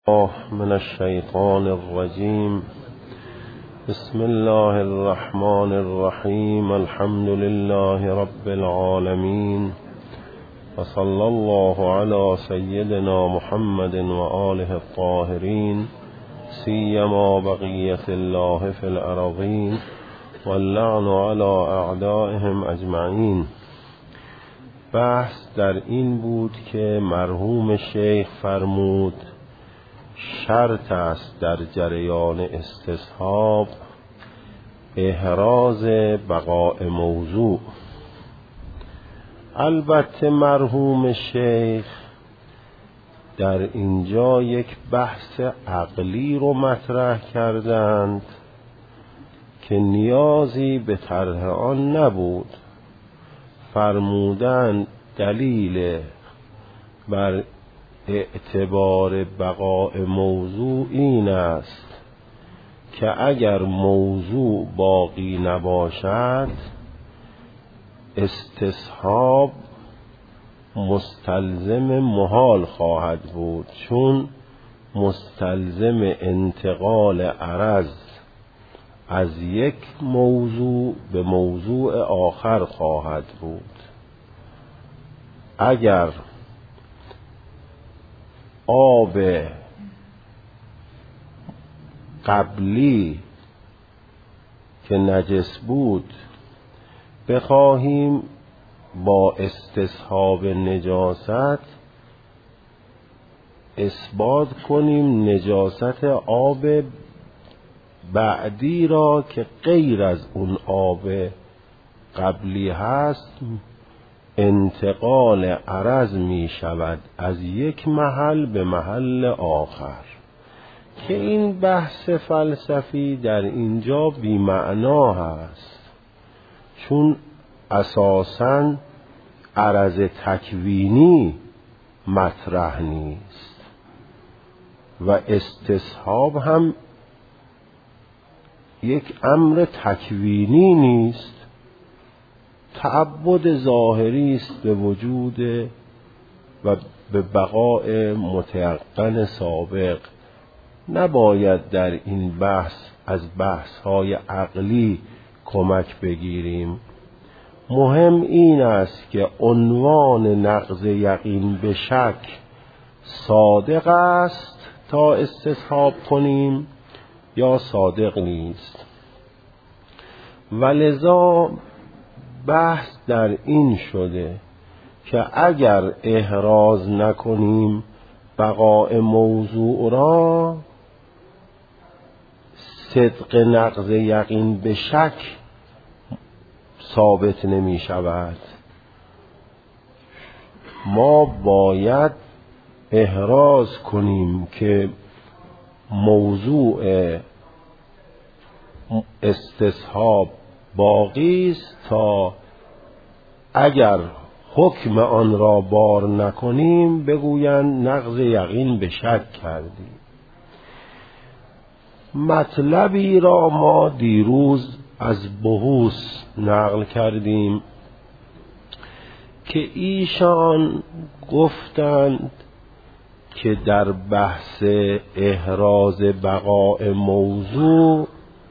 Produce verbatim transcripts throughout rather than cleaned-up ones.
الله من الشيطان الرجيم. بسم الله الرحمن الرحيم. الحمد لله رب العالمين، وصلى الله على سيدنا محمد وآله الطاهرين، سيما بقية الله في الأرضين، واللعن على أعدائهم أجمعين. بحث در این بود که مرحوم شیخ فرمود شرط است در جریان استصحاب احراز بقاء موضوع. البته مرحوم شیخ در اینجا یک بحث عقلی رو مطرح کردند که نیازی به طرح آن نبود. فرمودند دلیل بر اعتبار بقاء موضوع این است که اگر موضوع باقی نباشد استصحاب مستلزم محال خواهد بود، چون مستلزم انتقال عرض از یک موضوع به موضوع آخر خواهد بود. اگر آب قبلی که نجس بود بخواهیم با استصحاب نجاست اثبات کنیم نجاست آب بعدی را که غیر از اون آب قبلی هست، انتقال عرض می شود از یک محل به محل آخر، که این بحث فلسفی در اینجا بی معنا هست، چون اساساً عرض تکوینی مطرح نیست و استصحاب هم یک امر تکوینی نیست. تعبد ظاهری است به وجود و به بقاء متیقن سابق. نباید در این بحث از بحث‌های عقلی کمک بگیریم. مهم این است که عنوان نقض یقین به شک صادق است تا استصحاب کنیم یا صادق نیست. ولذا بحث در این شده که اگر احراز نکنیم بقاء موضوع را، صدق نقض یقین به شک ثابت نمی شود. ما باید احراز کنیم که موضوع استصحاب باقی است تا اگر حکم آن را بار نکنیم بگویند نقض یقین به شک کردیم. مطلبی را ما دیروز از بحوث نقل کردیم که ایشان گفتند که در بحث احراز بقاء موضوع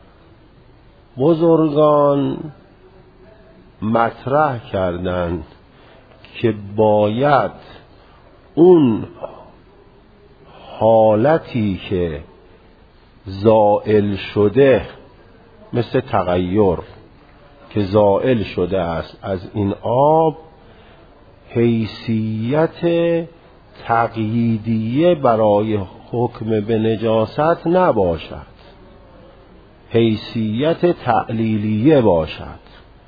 بزرگان مطرح کردند که باید اون حالتی که زائل شده، مثل تغییر که زائل شده است از این آب، حیثیت تقییدیه برای حکم به نجاست نباشد، حیثیت تعلیلیه باشد.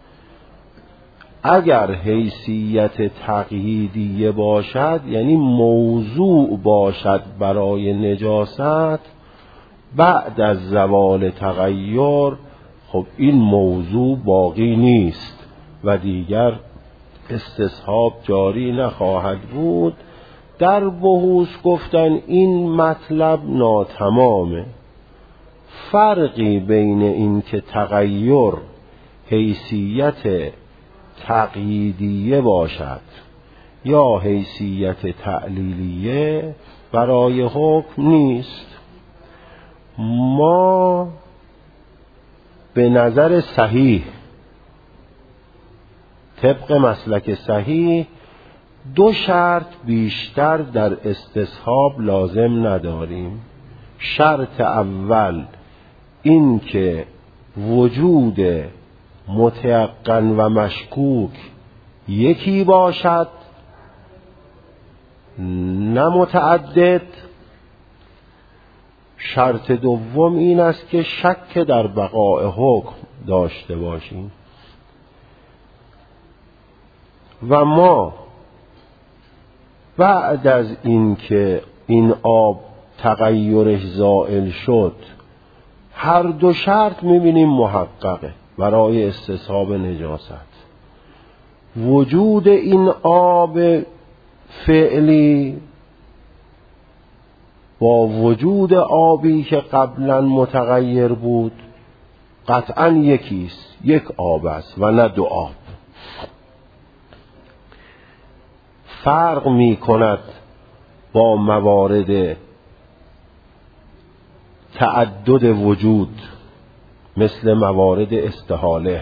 اگر حیثیت تقییدیه باشد یعنی موضوع باشد برای نجاست، بعد از زوال تغییر خب این موضوع باقی نیست و دیگر استصحاب جاری نخواهد بود. در بحوث گفتن این مطلب ناتمامه. فرقی بین این که تغییر حیثیت تقییدیه باشد یا حیثیت تعلیلیه برای حکم نیست. ما به نظر صحیح، طبق مسلک صحیح، دو شرط بیشتر در استصحاب لازم نداریم. شرط اول این که وجود متیقن و مشکوک یکی باشد، نه متعدد. شرط دوم این است که شک در بقاء حکم داشته باشیم. و ما بعد از این که این آب تغییرش زائل شد، هر دو شرط می‌بینیم محققه برای استصحاب نجاست. وجود این آب فعلی با وجود آبی که قبلا متغیر بود قطعا یکیست، یک آب است و نه دو آب. فرق می کند با موارد تعدد وجود مثل موارد استحاله.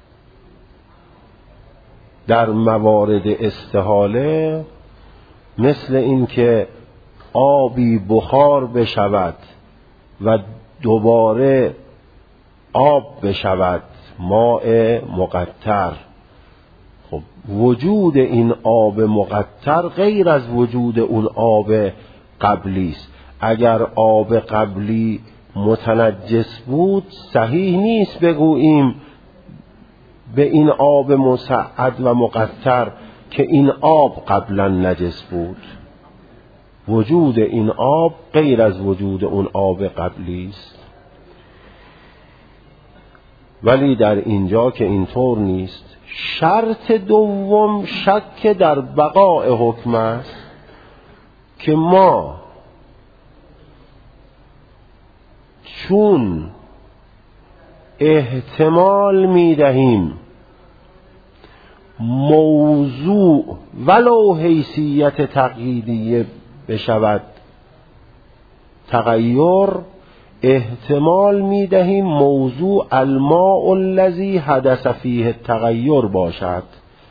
در موارد استحاله مثل این که آبی بخار بشود و دوباره آب بشود، ماء مقطر، خب وجود این آب مقطر غیر از وجود اون آب قبلی است. اگر آب قبلی متنجس بود صحیح نیست بگوییم به این آب مسعد و مقطر که این آب قبلا نجس بود. وجود این آب غیر از وجود اون آب قبلی است. ولی در اینجا که اینطور نیست. شرط دوم شک در بقاء حکم است که ما چون احتمال می دهیم موضوع ولو حیثیت تقییدیه بشود تغییر، احتمال می دهیم موضوع الماء الذی حدث فیه التغیر باشد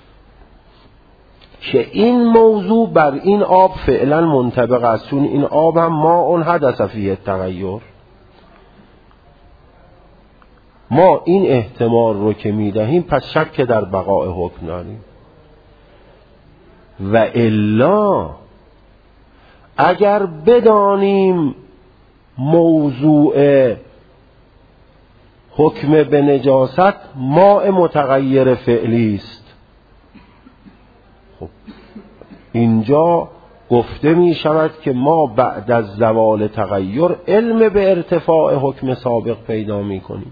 که این موضوع بر این آب فعلا منطبق است، چون این آب هم ماء حدث فیه التغیر. ما این احتمال رو که می دهیم پس شک در بقاء حکم داریم. و الا اگر بدانیم موضوع حکم به نجاست ماء متغیر فعلی است، خب اینجا گفته می شود که ما بعد از زوال تغییر علم به ارتفاع حکم سابق پیدا می کنیم.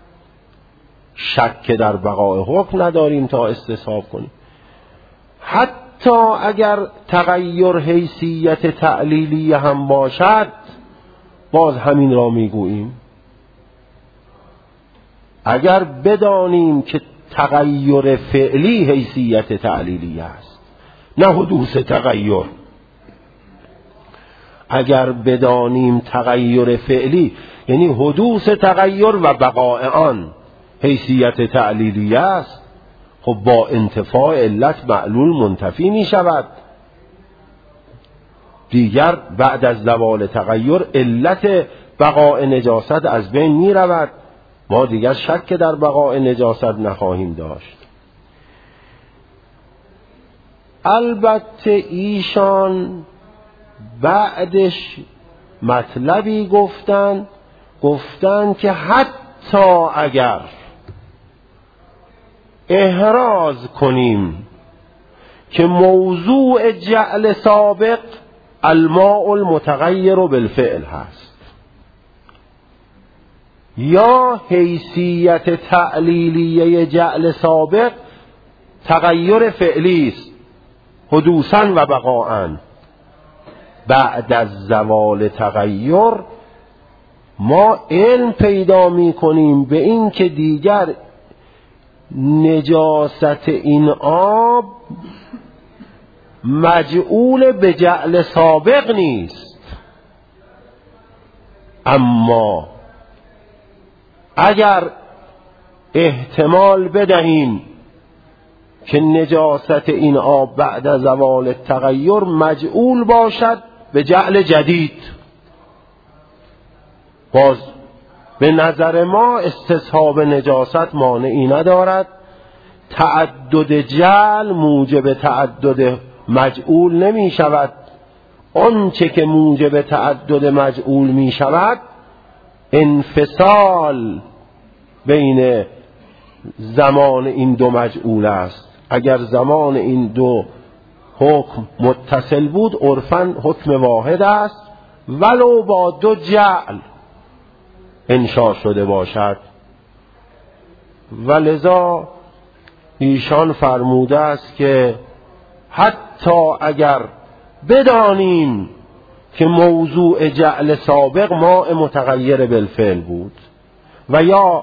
شک در بقاء حکم نداریم تا استصحاب کنیم. حتی اگر تغییر حیثیت تعلیلی هم باشد باز همین را میگوییم. اگر بدانیم که تغییر فعلی حیثیت تعلیلی است نه حدوث تغییر، اگر بدانیم تغییر فعلی یعنی حدوث تغییر و بقاء آن حیثیت تعلیلی است، خب با انتفاع علت معلول منتفی می شود. دیگر بعد از زوال تغییر علت بقاء نجاست از بین می رود. ما دیگر شک در بقاء نجاست نخواهیم داشت. البته ایشان بعدش مطلبی گفتن گفتن که حتی اگر احراز کنیم که موضوع جعل سابق الماء المتغیر بالفعل هست یا حیثیت تعلیلیه جعل سابق تغییر فعلی است حدوثاً و بقاءً، بعد از زوال تغییر ما علم پیدا می کنیم به این که دیگر نجاست این آب مجعول به جعل سابق نیست، اما اگر احتمال بدهیم که نجاست این آب بعد از زوال تغییر مجعول باشد به جعل جدید، باز به نظر ما استصحاب نجاست مانعی ندارد. تعدد جعل موجب تعدد مجعول نمی شود. آنچه که موجب تعدد مجعول می شود انفصال بین زمان این دو مجعول است. اگر زمان این دو حکم متصل بود عرفاً حکم واحد است ولو با دو جعل انشاء شده باشد. ولذا ایشان فرموده است که حتی اگر بدانیم که موضوع جعل سابق ماء متغیر بالفعل بود و یا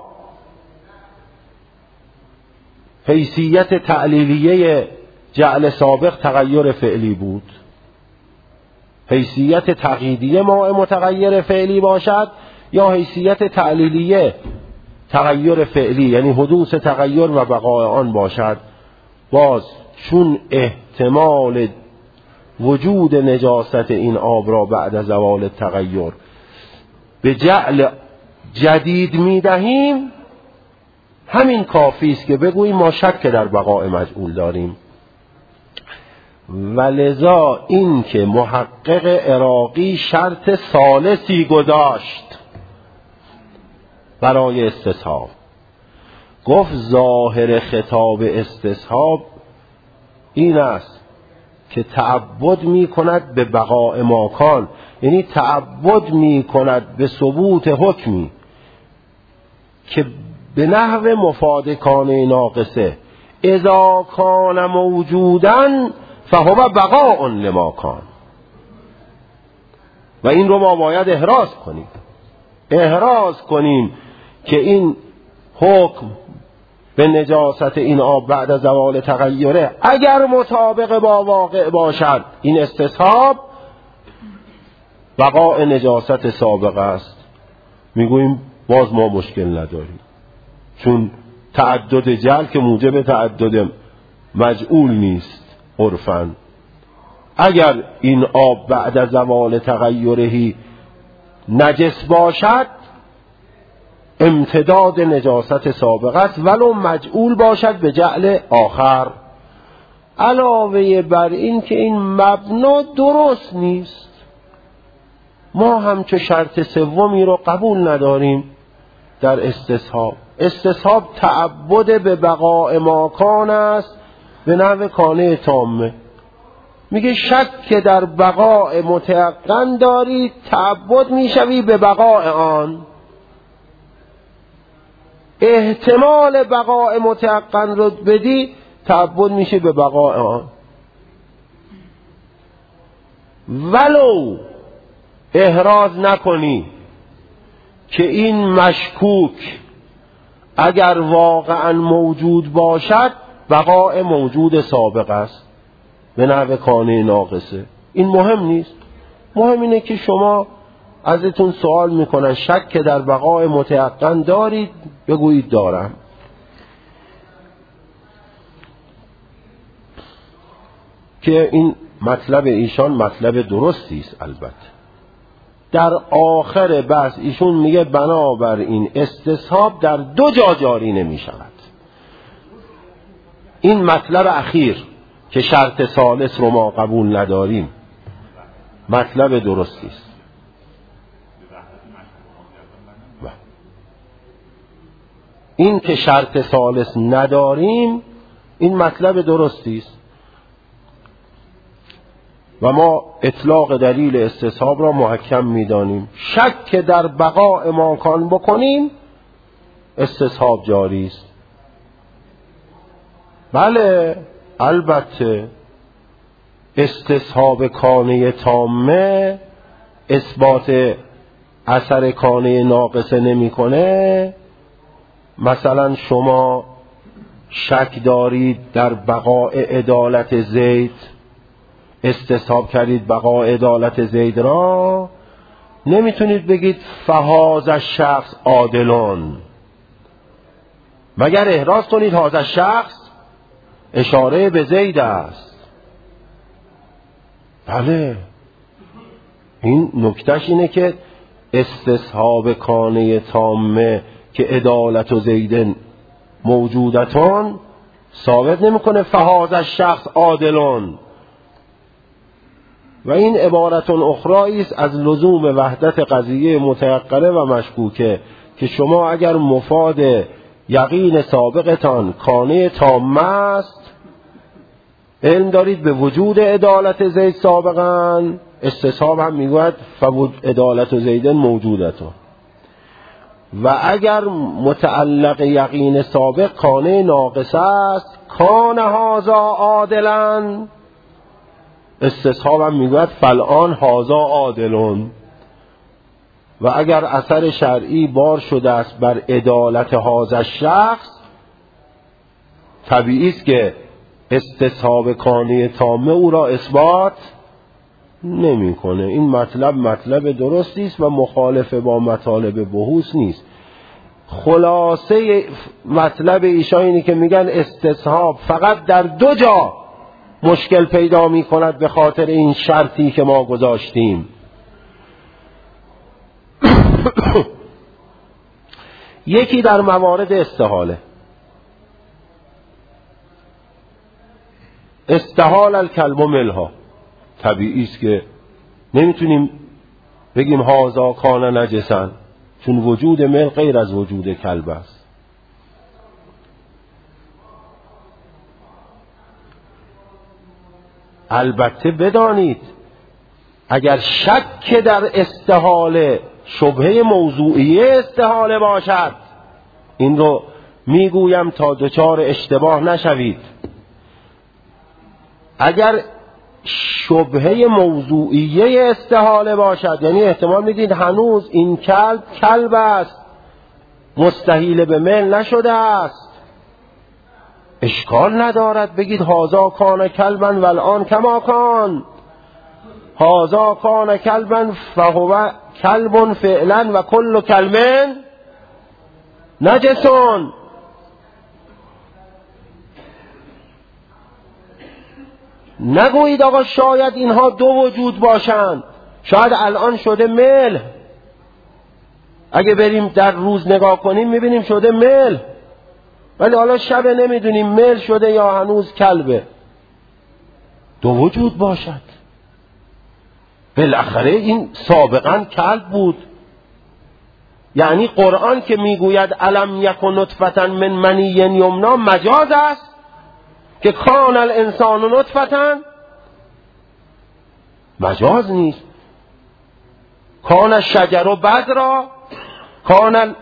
حیثیت تعلیلیه جعل سابق تغییر فعلی بود، حیثیت تقییدیه ماء متغیر فعلی باشد یا حیثیت تعلیلیه تغییر فعلی یعنی حدوث تغییر و بقای آن باشد، باز چون احتمال وجود نجاست این آب را بعد از زوال تغییر به جعل جدید می دهیم، همین کافی است که بگوییم ما شک در بقای مجعول داریم. ولذا این که محقق عراقی شرط ثالثی گذاشت برای استصحاب، گفت ظاهر خطاب استصحاب این است که تعبد می کند به بقاء ماکان، یعنی تعبد می کند به ثبوت حکمی که به نحو مفاد کانه ناقصه اذا کان موجودن فهو بقاء لما کان. و این رو ما باید احراز کنیم احراز کنیم که این حکم به نجاست این آب بعد از زوال تغییره اگر مطابق با واقع باشد این استصحاب بقاء نجاست سابق است. میگوییم باز ما مشکل نداریم چون تعدد جعل که موجب تعدد مجعول نیست عرفاً. اگر این آب بعد از زوال تغییرهی نجس باشد امتداد نجاست سابق است ولو مجعول باشد به جعل آخر. علاوه بر این که این مبنا درست نیست، ما همچه شرط سومی رو قبول نداریم در استصحاب. استصحاب تعبد به بقاء ماکان است به نحو کانه تامه. میگه شک که در بقاء متیقن داری تعبد میشوی به بقاء آن، احتمال بقاء متیقن رو بدی تعبد میشه به بقاء آن. ولو احراز نکنی که این مشکوک اگر واقعا موجود باشد بقاء موجود سابق است به نحو کانه ناقصه، این مهم نیست. مهم اینه که شما ازتون سوال میکنن شک که در بقاء متیقن دارید بگویید دارم. که این مطلب ایشان مطلب درستی است. البته در آخر بحث ایشون میگه بنابر این استصحاب در دو جا جاری نمی شود. این مطلب اخیر که شرط ثالث رو ما قبول نداریم مطلب درستی است. این که شرط ثالث نداریم این مطلب درستی است و ما اطلاق دلیل استصحاب را محکم می‌دانیم. شک که در بقاء ماکان بکنیم استصحاب جاری است. بله البته استصحاب کانه تامه اثبات اثر کانه ناقصه نمی‌کنه. مثلا شما شک دارید در بقاء عدالت زید، استصحاب کردید بقاء عدالت زید را، نمیتونید بگید فهذا شخص عادلون، مگر احراز کنید هذا شخص اشاره به زید است. بله، این نکتهش اینه که استصحاب کانه تامه که عدالت و زیدن موجودتون ثابت نمیکنه فهذا شخص عادلون. و این عبارتون اخرایی است از لزوم وحدت قضیه متیقنه و مشکوکه که شما اگر مفاد یقین سابقتان کانه تامه است، علم دارید به وجود عدالت زید سابقا، استصحاب هم میگوید عدالت و زیدن موجودتون. و اگر متعلق یقین سابق کانه ناقص است، کان هذا عادلا، استصحاب هم میگوید فالآن هذا عادلون. و اگر اثر شرعی بار شده است بر عدالت هذا شخص، طبیعی است که استصحاب کانه تامه او را اثبات نمیکنه. این مطلب مطلب درستی است و مخالف با مطالب بحوث نیست. خلاصه مطلب ایشان اینه که میگن استصحاب فقط در دو جا مشکل پیدا میکند به خاطر این شرطی که ما گذاشتیم. یکی در موارد استحاله، استحال الکلب ملها، طبیعی است که نمیتونیم بگیم هذا کان نجسا، چون وجود مل غیر از وجود کلب است. البته بدانید اگر شک در استحاله شبهه موضوعیه استحاله باشد، این رو میگویم تا دچار اشتباه نشوید، اگر شبهه موضوعیه استحاله باشد، یعنی احتمال میدید هنوز این کلب کلب است، مستحیل به مل نشده است، اشکال ندارد بگید هذا کان کلبا والآن کما کان، هذا کان کلبا فهو کلب فعلا و کل کلب نجسون. نگویید آقا شاید اینها دو وجود باشند، شاید الان شده مل، اگه بریم در روز نگاه کنیم میبینیم شده مل، ولی حالا شب نمیدونیم مل شده یا هنوز کلبه. دو وجود باشد، بالاخره این سابقا کلب بود. یعنی قرآن که میگوید الم یکن نطفة من منی یمنا، مجاز است که کان الانسان نطفة، مجاز نیست. کان الشجر بدرا، کان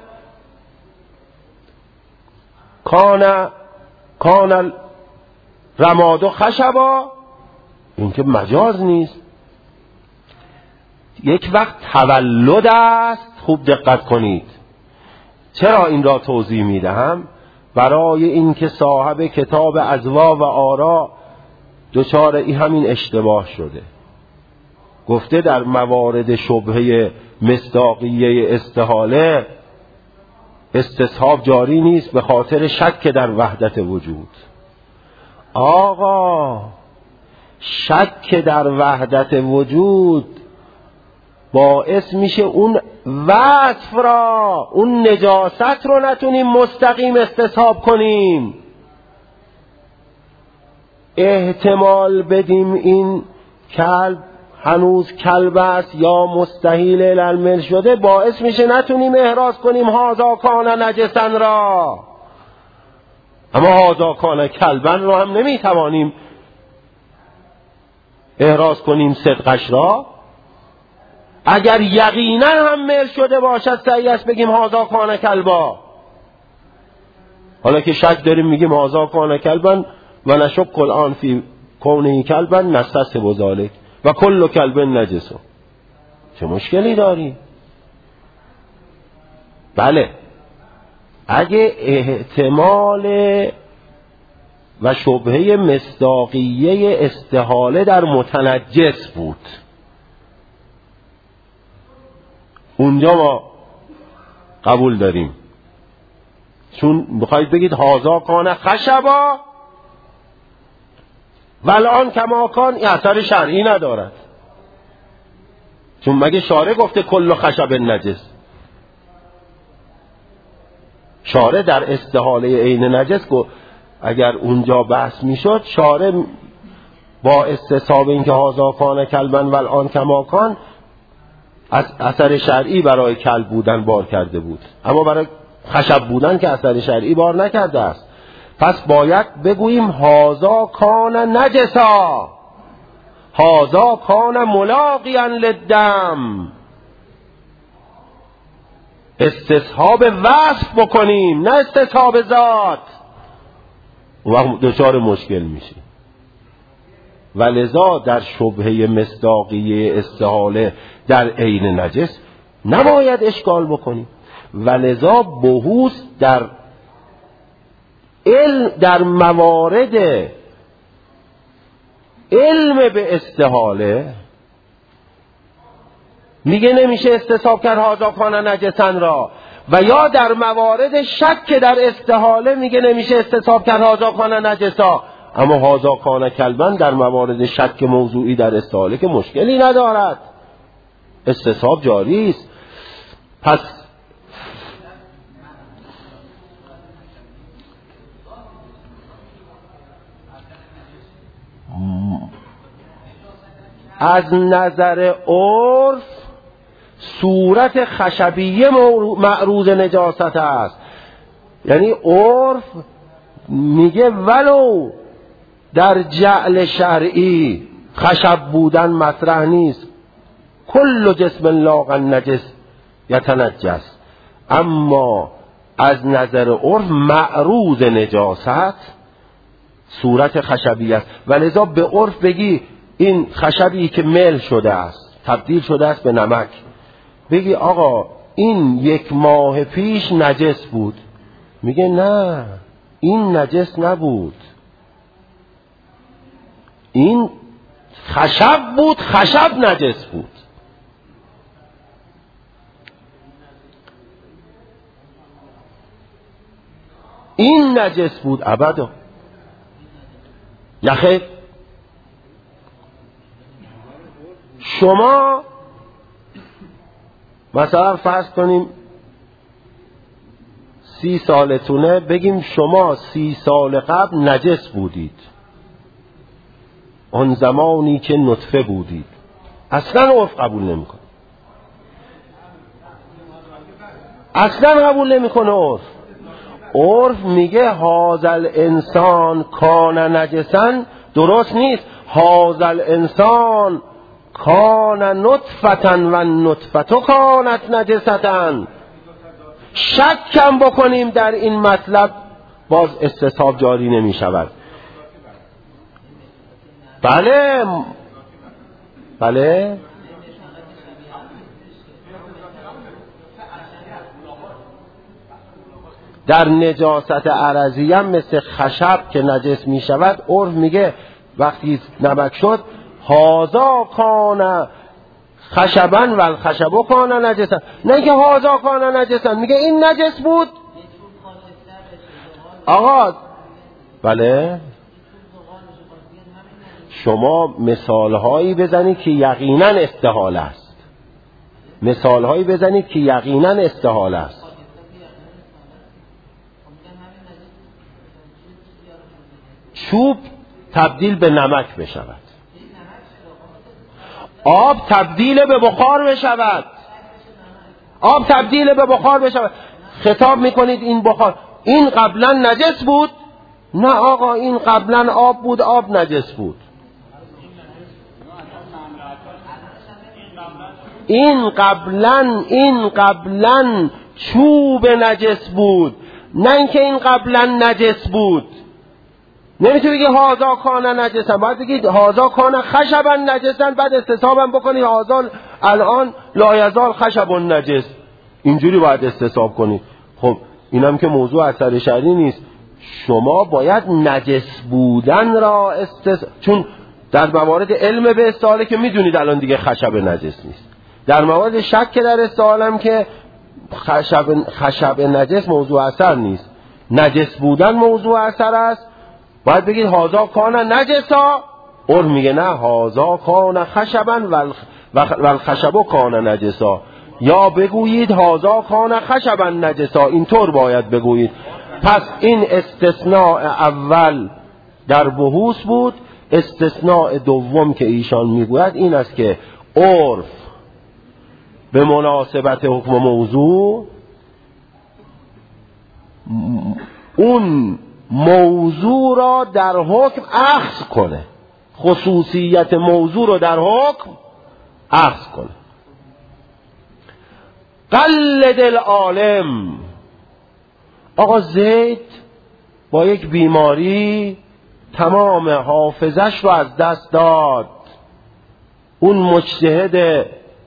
کان کان الرماد خشبا، این که مجاز نیست. یک وقت تولد است. خوب دقت کنید. چرا این را توضیح میدهم؟ برای اینکه صاحب کتاب ازوا و آرا دچار این همین اشتباه شده. گفته در موارد شبهه مصداقیه استحاله استصحاب جاری نیست به خاطر شک در وحدت وجود. آقا شک در وحدت وجود باعث میشه اون وصف را، اون نجاست رو نتونیم مستقیم استصحاب کنیم. احتمال بدیم این کلب هنوز کلب است یا مستحیل العلم شده، باعث میشه نتونیم احراز کنیم هذا کان نجسا را. اما هذا کان کلبا رو هم نمیتوانیم احراز کنیم صدقش را. اگر یقینا هم میل شده باشد صحیح است بگیم هذا کان کلبا. حالا که شک داریم میگیم هذا کان کلبا و نشک الان فی کونه کلبا نستحسب ذلک و کل کلب نجس. چه مشکلی داری؟ بله، اگه احتمال و شبهه مصداقیه استحاله در متنجس بود، اونجا ما قبول داریم، چون بخواید بگید هازا کان خشبا والآن کما کان، این اثر شرعی ندارد، چون مگه شارع گفته کل خشب نجس؟ شارع در استحاله عین نجس گفت اگر اونجا بحث میشد، شارع با استصحاب اینکه هازا کان کلبن والآن کما کان از اثر شرعی برای کلب بودن بار کرده بود، اما برای خشب بودن که اثر شرعی بار نکرده است. پس باید بگوییم هازا کان نجسا، هازا کان ملاقیا للدم، استصحاب وصف بکنیم نه استصحاب ذات، اون وقت دچار مشکل میشه. ولذا در شبهه مصداقیه استحاله در عین نجس نباید اشکال بکنیم. ولذا بحوث در علم در موارد علم به استحاله میگه نمیشه استصحاب کرد هازا کان نجسن را، و یا در موارد شک در استحاله میگه نمیشه استصحاب کرد هازا کان نجسا، اما هازا کان کلبن در موارد شک موضوعی در استحاله که مشکلی ندارد، استصحاب جاری است. پس از نظر عرف صورت خشبیه معروض نجاست است، یعنی عرف میگه ولو در جعل شرعی خشب بودن مطرح نیست، کل جسم لاغ نجس یتنجس، اما از نظر عرف معروض نجاست صورت خشبی است. ولذا به عرف بگی این خشبی که مل شده است، تبدیل شده است به نمک، بگی آقا این یک ماه پیش نجس بود، میگه نه این نجس نبود، این خشب بود، خشب نجس بود. این نجس بود ابدا. یخه شما مثلا فرض کنیم سی سالتونه، بگیم شما سی سال قبل نجس بودید، آن زمانی که نطفه بودید، اصلا عرف قبول نمیکنه، اصلا قبول نمیکنه عرف. عرف میگه هازل انسان کان نجسن، درست نیست، هازل انسان کان نطفتن و نطفتو کانت نجستن. شک کم بکنیم در این مطلب باز استصحاب جاری نمی شود. بله بله در نجاست عرضی هم مثل خشب که نجس می شود، عرف میگه وقتی نمک شد هازا کان خشبن و الخشبو کان نجسن، نه که هازا کان نجسن، میگه این نجس بود. آقا بله شما مثال هایی بزنید که یقینا استحاله است، مثال هایی بزنید که یقینا استحاله است. چوب تبدیل به نمک بشود، آب تبدیل به بخار بشود، آب تبدیل به بخار بشود، خطاب میکنید این بخار این قبلا نجس بود؟ نه آقا این قبلا آب بود، آب نجس بود. این قبلا این قبلا چوب نجس بود، نه اینکه این قبلا نجس بود. نمیتونی بگی هازا کان نجسن، باید بگی هازا کان خشبن نجسن، بعد استصحابم بکنی هازا الان لا یزال خشب نجس، اینجوری باید استصحاب کنی. خب اینم که موضوع اثر شرعی نیست، شما باید نجس بودن را استص... چون در موارد علم به استحاله که میدونید الان دیگه خشب نجس نیست، در مواد شک در استعالم که خشب, خشب نجس موضوع اثر نیست، نجس بودن موضوع اثر است. باید بگید هازا کان نجسا، اور میگه نه هازا کان خشبا والخشب کان نجسا، یا بگویید هازا کان خشبا نجسا، اینطور باید بگویید. پس این استثناء اول در بحوث بود. استثناء دوم که ایشان میگوید این است که عرف به مناسبت حکم موضوع اون موضوع را در حکم اخذ کنه، خصوصیت موضوع را در حکم اخذ کنه. قلد العالم، آقا زید با یک بیماری تمام حافظش رو از دست داد. اون مجتهد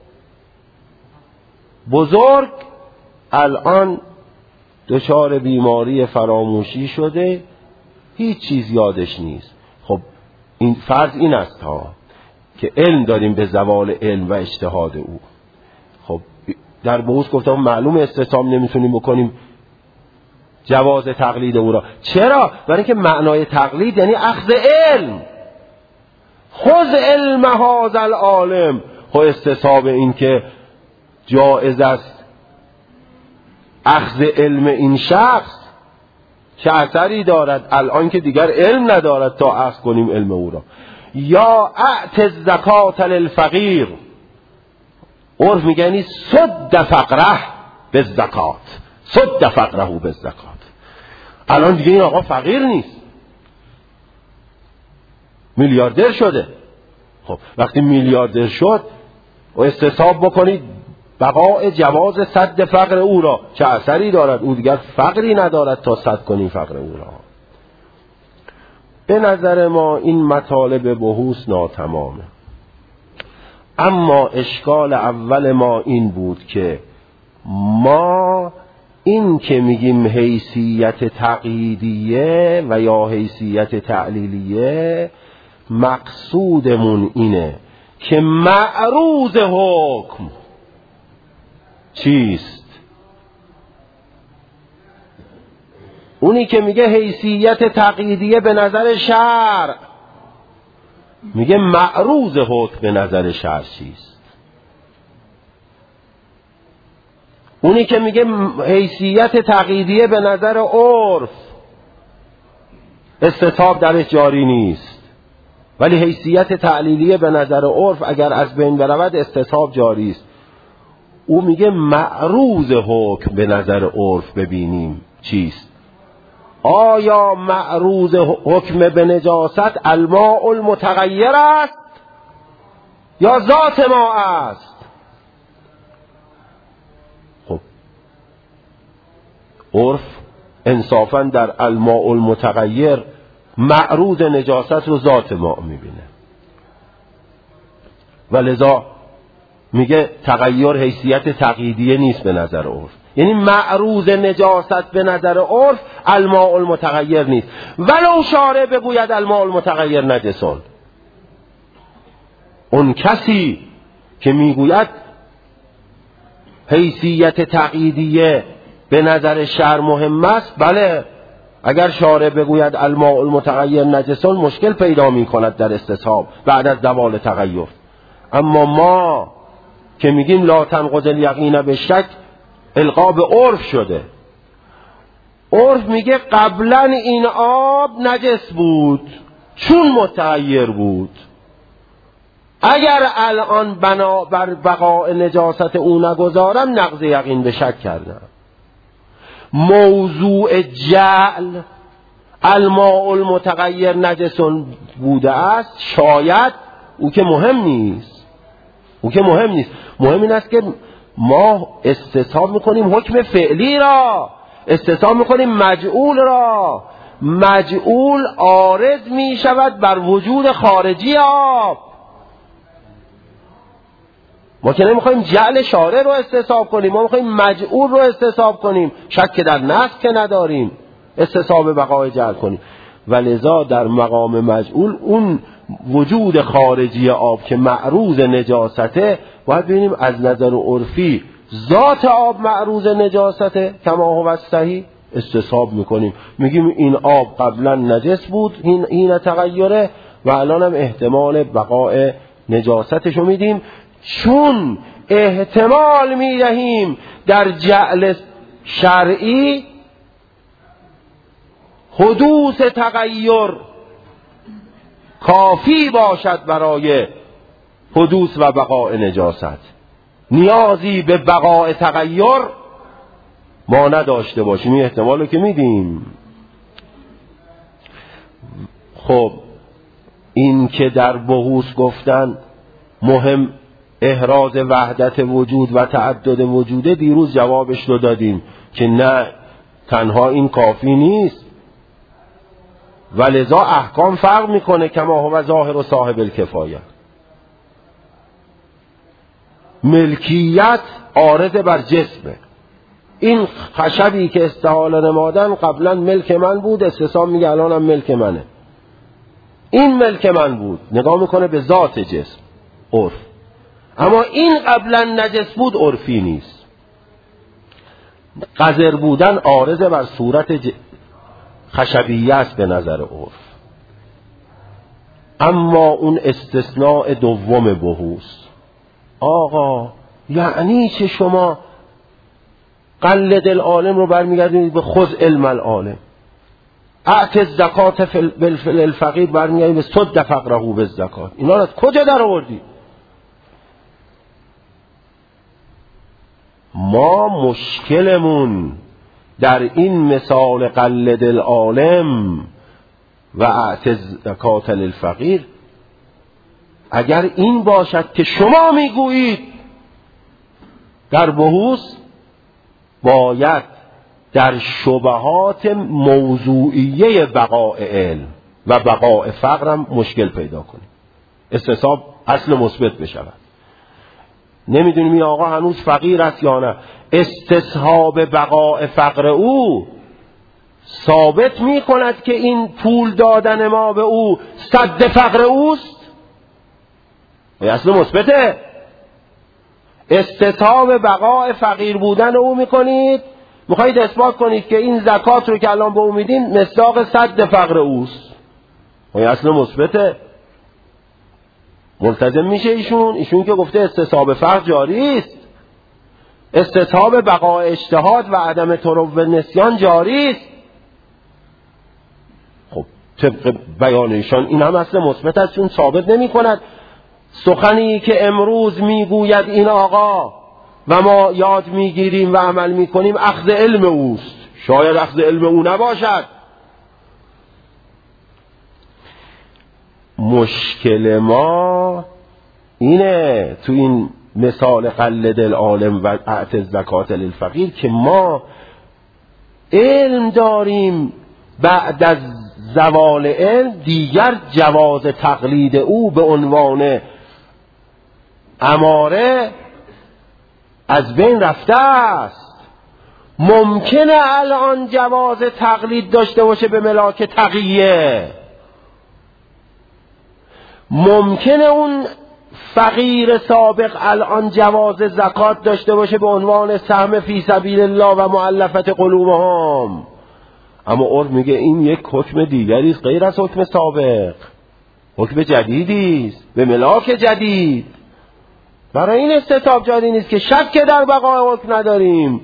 بزرگ الان دچار بیماری فراموشی شده، هیچ چیز یادش نیست. خب این فرض این است ها که علم داریم به زوال علم و اجتهاد او. خب در بحوث گفتم معلوم استثام نمیتونیم بکنیم جواز تقلید او را. چرا؟ برای اینکه معنای تقلید یعنی اخذ علم. خذ علم هذا العالم. خب استصحاب این که جائز است اخذ علم این شخص چه اثری دارد الان که دیگر علم ندارد تا اخذ کنیم علم او را. یا اعط الزکات للفقیر، عرف میگنی صد فقره بالزکات، صد فقره بالزکات. الان دیگه این آقا فقیر نیست، میلیاردر شده. خب وقتی میلیاردر شد و استصحاب بکنید بقاء جواز سد فقر او را، چه اثری دارد؟ او دیگر فقری ندارد تا سد کنیم فقر او را. به نظر ما این مطالب بحوث ناتمامه. اما اشکال اول ما این بود که ما این که میگیم حیثیت تقییدیه و یا حیثیت تعلیلیه، مقصودمون اینه که معروض حکم چیست. اونی که میگه حیثیت تقییدیه به نظر شرع، میگه معروض حکم به نظر شرع چیست. اونی که میگه حیثیت تقییدیه به نظر عرف، استطاب درش جاری نیست، ولی حیثیت تعلیلیه به نظر عرف اگر از بین برود استطاب جاری است. او میگه معروض حکم به نظر عرف ببینیم چیست. آیا معروض حکم به نجاست الماء المتغیر است یا ذات ما است؟ خب عرف انصافا در الماء المتغیر معروض نجاست رو ذات ما میبینه و لذا میگه تغییر حیثیت تقییدیه نیست به نظر عرف. یعنی معروض نجاست به نظر عرف الماء المتغیر نیست، ولو شارع بگوید الماء المتغیر نجسون. اون کسی که میگوید حیثیت تقییدیه به نظر شرع مهم است، بله اگر شارع بگوید الماء المتغیر نجسون مشکل پیدا میکند در استصحاب بعد از زوال تغییر. اما ما که میگیم لا تنقض الیقین به شک، القا به عرف شده. عرف میگه قبلا این آب نجس بود چون متغیر بود، اگر الان بنا بر بقاء نجاست او نگذارم نقض یقین به شک کردم. موضوع جعل الماء المتغیر نجسون بوده است، شاید او که مهم نیست، او که مهم نیست. مهم این است که ما استصحاب میکنیم حکم فعلی را، استصحاب میکنیم مجعول را. مجعول عارض میشود بر وجود خارجی آب. ما که نمیخوایم جعل شارع رو استصحاب کنیم، ما میخوایم مجعول رو استصحاب کنیم. شک در نص که نداریم، استصحاب بقای جعل کنیم. و لذا در مقام مجعول اون وجود خارجی آب که معروض نجاسته، باید ببینیم از نظر عرفی ذات آب معروض نجاسته کما هو صحیح، استصحاب میکنیم میگیم این آب قبلا نجس بود این این تغیره و الان هم احتمال بقاء نجاستشو میدیم، چون احتمال میدهیم در جعل شرعی حدوث تغییر کافی باشد برای حدوث و بقاء نجاست، نیازی به بقاء تغییر ما نداشته باشیم، این احتمالو که میدیم. خب این که در بحوث گفتن مهم احراز وحدت وجود و تعدد وجوده، دیروز جوابش رو دادیم که نه تنها این کافی نیست و لذا احکام فرق میکنه کما هو ظاهر و صاحب الکفایه. ملکیت عارض بر جسمه، این خشبی که استحاله نمادن قبلا ملک من بود، استثناء میگه الانم ملک منه، این ملک من بود، نگاه میکنه به ذات جسم عرف، اما این قبلا نجس بود عرفی نیست. قذر بودن عارض بر صورت ج... خشبیه است به نظر عرف. اما اون استثناء دوم بحوث، آقا یعنی چه شما قلد العالم رو برمیگردونید به خود علم العالم، اعت الزکات الفقیر برمیگردونید به صد فقره بالزکات، اینا رو کجا در آوردی؟ ما مشکلمون در این مثال قلد العالم و اعت الزکات الفقیر اگر این باشد که شما میگویید در بحوث باید در شبهات موضوعیه بقاء علم و بقاء فقرم مشکل پیدا کنیم، استصحاب اصل مثبت بشود. نمیدونیم این آقا هنوز فقیر است یا نه، استصحاب بقاء فقر او ثابت می کند که این پول دادن ما به او سد فقر اوست، اصل مثبته. استصحاب بقاء فقیر بودن او میکنید، میخواید اثبات کنید که این زکات رو که الان به او میدین مصداق سد فقر اوست، اصل مثبته. ملتزم میشه ایشون ایشون که گفته استصحاب فقر جاری است، استصحاب بقاء اجتهاد و عدم تروب نسیان جاری است. خب طبق بیان ایشان این هم اصل مثبت است، چون ثابت نمی کند سخنی که امروز میگوید این آقا و ما یاد میگیریم و عمل میکنیم اخذ علم اوست، شاید اخذ علم او نباشد. مشکل ما اینه تو این مثال قلد العالم و اعت الزکات للفقیر که ما علم داریم، بعد از زوال علم دیگر جواز تقلید او به عنوان اماره از بین رفته است. ممکنه الان جواز تقلید داشته باشه به ملاک تقیه، ممکنه اون فقیر سابق الان جواز زکات داشته باشه به عنوان سهم فی سبیل الله و مؤلفت قلوبهم، اما عرف میگه این یک حکم دیگری است غیر از حکم سابق، حکم جدیدی است به ملاک جدید. برای این استتاب جاری نیست که شک در بقای حکم نداریم.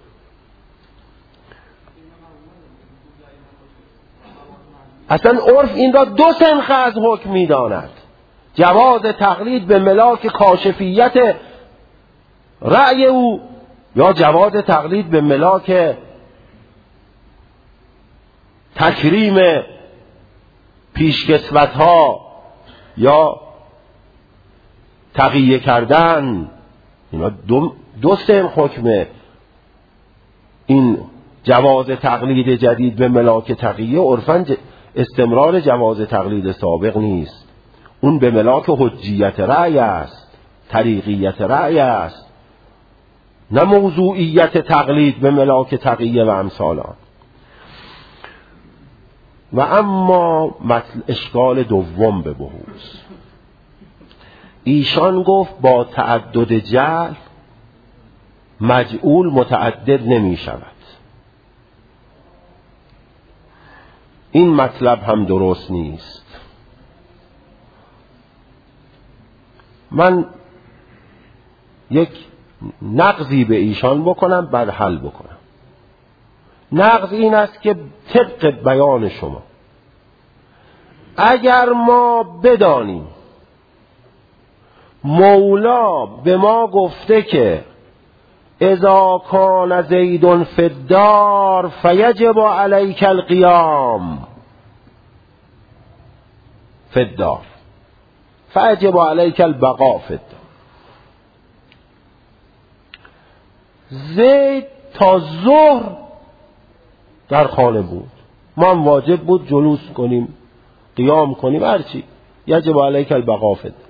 اصلا عرف این را دو سنخ از حکم می‌داند، جواز تقلید به ملاک کاشفیت رأی او یا جواز تقلید به ملاک تکریم پیشکسوت ها یا تقیه کردن. اینا دو, دو سنخ حکمه. این جواز تقلید جدید به ملاک تقیه عرفاً استمرار جواز تقلید سابق نیست، اون به ملاک حجیت رأی است، طریقیت رأی است، نه موضوعیت تقلید به ملاک تقیه و امثال آن. و اما اشکال دوم به بحوث، ایشان گفت با تعدد جعل مجعول متعدد نمی شود. این مطلب هم درست نیست. من یک نقضی به ایشان بکنم بعد حل بکنم. نقض این است که طبق بیان شما اگر ما بدانیم مولا به ما گفته که اذا کان زید فی الدار فیجب علیک القیام فی الدار فیجب علیک البقاء فی الدار، زید تا ظهر در خانه بود، ما هم واجب بود جلوس کنیم قیام کنیم هرچی، یجب علیک البقاء فی الدار.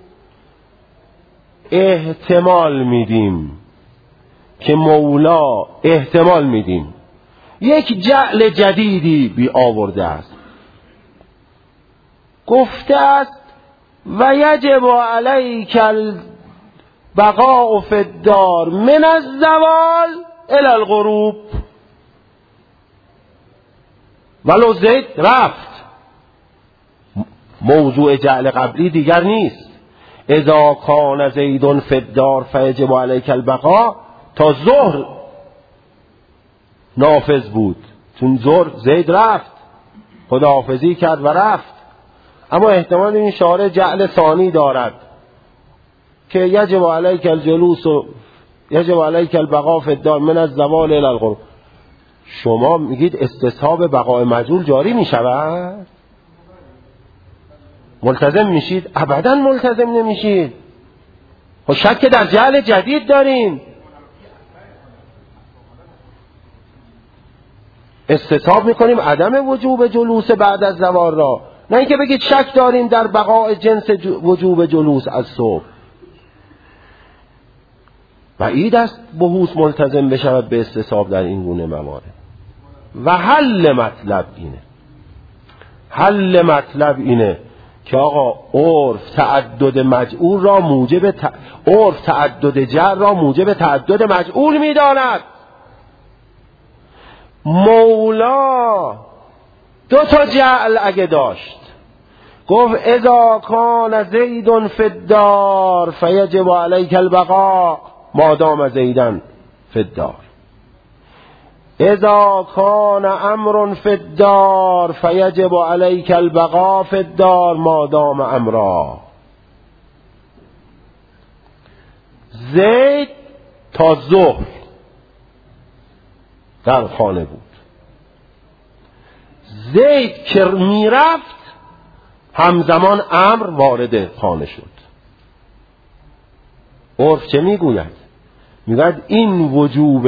احتمال میدیم که مولا احتمال میدیم یک جعل جدیدی بی آورده است، گفته است و یجب علیک البقاء فی الدار من الزوال الی الغروب، ولو زید رفت. موضوع جعل قبلی دیگر نیست. اذا کان زید فی الدار فیجب علیک البقاء تا ظهر نافذ بود، چون ظهر زید رفت خداحافظی کرد و رفت. اما احتمال این شارع جعل ثانی دارد که یجب علیک الجلوس و یجب علیک البقاء فی الدار من الزوال الی الغروب. شما میگید استصحاب بقاء مجعول جاری میشود؟ ملتزم میشید؟ ابدا ملتزم نمیشید. خب شک در جعل جدید دارین. استصحاب میکنیم عدم وجوب جلوس بعد از زوال را، نه اینکه بگید شک داریم در بقاء جنس وجوب جلوس از صبح. بعید است بحوث ملتزم بشود به استصحاب در این گونه موارد. و حل مطلب اینه حل مطلب اینه که آقا عرف تعدد مجعول را موجب ت... عرف تعدد جر را موجب تعدد مجعول می‌داند. مولا دو تا جعل اگه داشت، گفت اذا کان زید فی الدار فیجب علیک البقاء ما دام زیدن فی الدار، اذا کان امر فی الدار فیجب علیک البقاء فی الدار ما دام امرا. زید تا ظهر در خانه بود، زید که میرفت همزمان امر وارد خانه شد. عرف چه میگوید؟ میگوید این وجوب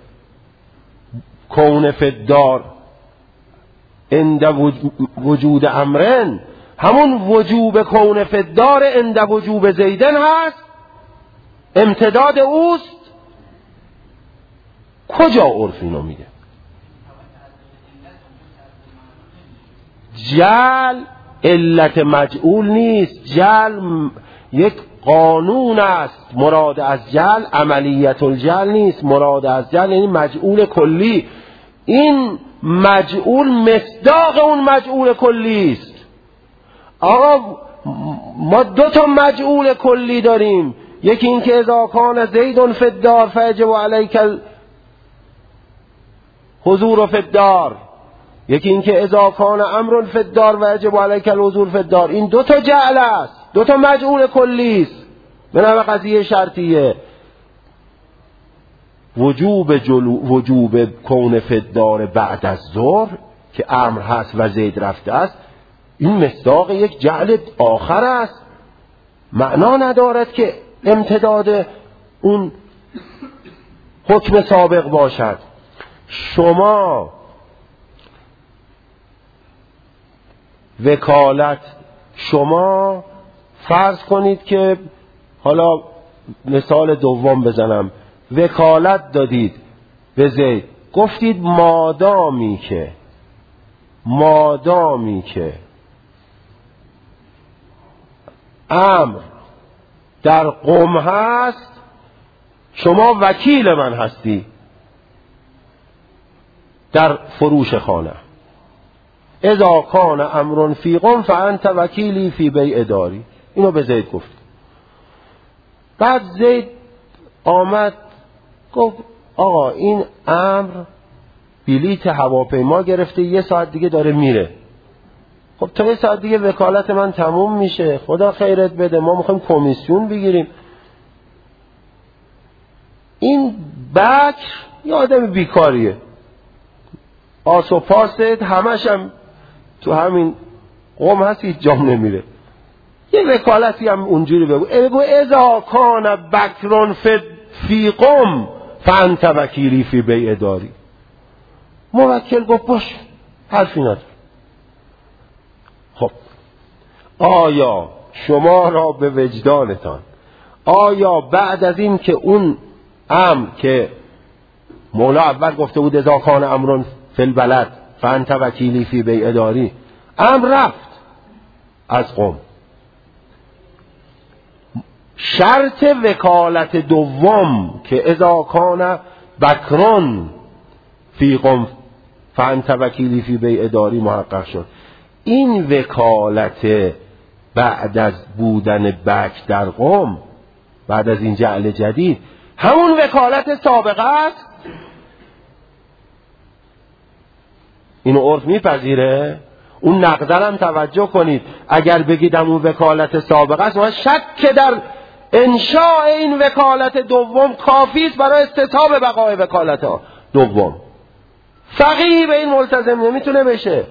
کون فی الدار عند وجود امرن همون وجوب کون فی الدار عند وجوب زیدن هست، امتداد اوست. کجا عرف اینو میگه؟ جعل علت مجعول نیست، جعل یک قانون است. مراد از جعل عملیت الجعل نیست، مراد از جعل یعنی مجعول کلی. این مجعول مصداق اون مجعول کلی است. آقا ما دو تا مجعول کلی داریم، یکی این که اذا کان زید فی الدار فیجب علیک الحضور فی الدار، یکی این که اذا کان امر فی الدار و یجب علیک الحضور فی الدار. این دو تا جعل است، دو تا مجعول کلی است. به نوع قضیه شرطیه وجوب جلو وجوب کون فی الدار بعد از ظهر که امر هست و زید رفته است، این مصداق یک جعل آخر است. معنا ندارد که امتداد اون حکم سابق باشد. شما وکالت، شما فرض کنید که حالا مثال دوم بزنم، وکالت دادید به زید، گفتید مادامی که مادامی که امر در قم هست شما وکیل من هستی در فروش خانه. اذا کان امر فی قم فانت وکیلی فی بیع داری. اینو به زید گفت. بعد زید آمد گفت آقا این امر بلیت هواپیما گرفته، یه ساعت دیگه داره میره. خب تا یه ساعت دیگه وکالت من تموم میشه، خدا خیرت بده، ما میخوایم کمیسیون بگیریم. این بکر یه آدم بیکاریه، آس و پاست همش هم تو همین قم هست، هیچ جام نمیره. یه وکالتی هم اونجوری بگو بگو اذا کان بکرون فی قم فانت وکیلی فی بیع داری. موکل گفت باش، حرفی نداره. خب آیا شما را به وجدانتان، آیا بعد از این که اون امر که مولا اول گفته بود اذا کان امر فی البلد فانت وکیلی فی بیع داری، امر رفت از قم، شرط وکالت دوم که اذا کان بکرون فی قم فانت وکیلی فی بیع داری محقق شد. این وکالت بعد از بودن بک در قم، بعد از این جعل جدید، همون وکالت سابقه است. اینو عرف میپذیره. اون نقدر هم توجه کنید، اگر بگید همون وکالت سابقه است، ما شک در انشاء این وکالت دوم کافی است برای استصحاب بقای وکالت دوم. فقیه به این ملتزم نمیتونه بشه.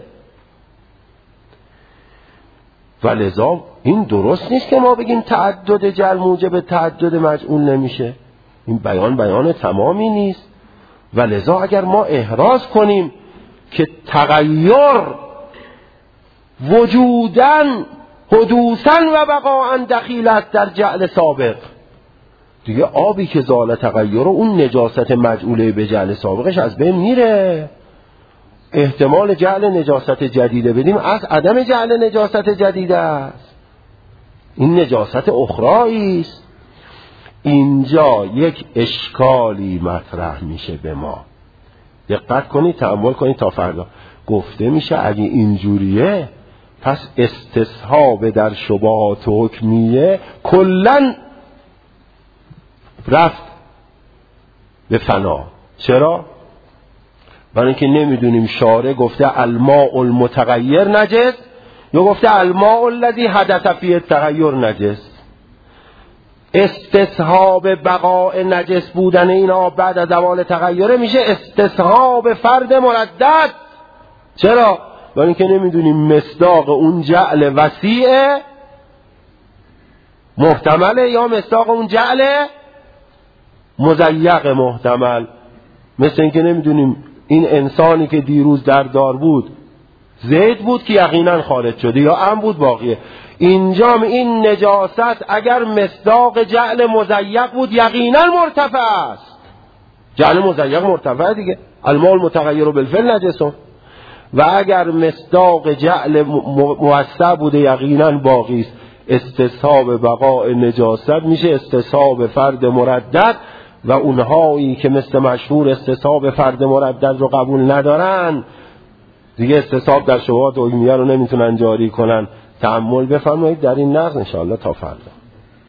ولذا این درست نیست که ما بگیم تعدد جعل موجب تعدد مجعول نمیشه. این بیان بیان تمامی نیست. ولذا اگر ما احراز کنیم که تغییر وجودن حدوثن و بقاعن دخیل است در جعل سابق، دیگه آبی که زال تغییر و اون نجاست مجعوله به جعل سابقش از بین میره. احتمال جعل نجاست جدیده بدیم از عدم جعل نجاست جدیده است. این نجاست اخرایی است. اینجا یک اشکالی مطرح میشه به ما. دقت کنید، تأمل کنید تا فردا. گفته میشه اگه اینجوریه پس استصحاب در شبهات حکمیه کلن رفت به فنا. چرا؟ برای اینکه نمیدونیم شارع گفته الماء المتغیر نجس یا گفته الماء الذی حدث فیه التغیر نجس. استصحاب بقاء نجس بودن این آب بعد از زوال تغیره میشه استصحاب فرد مردد. چرا؟ برای اینکه نمیدونیم مصداق اون جعل وسیع محتمله یا مصداق اون جعل مضیق محتمل. مثل اینکه نمیدونیم این انسانی که دیروز در دار بود زید بود که یقینا خارج شده یا ام بود باقیه. اینجام این نجاست اگر مصداق جعل مضیق بود یقینا مرتفع است. جعل مضیق مرتفع دیگه، الماء المتغیر بالفعل نجس. و اگر مصداق جعل موسع بوده یقینا باقی است. استصحاب بقاء نجاست میشه استصحاب فرد مردد. و اونهایی که مثل مشهور استصحاب فرد مردد رو قبول ندارن دیگه استصحاب در شبهات حکمیه رو نمیتونن جاری کنن. تأمل بفرمایید در این نقض انشاءالله تا فردا.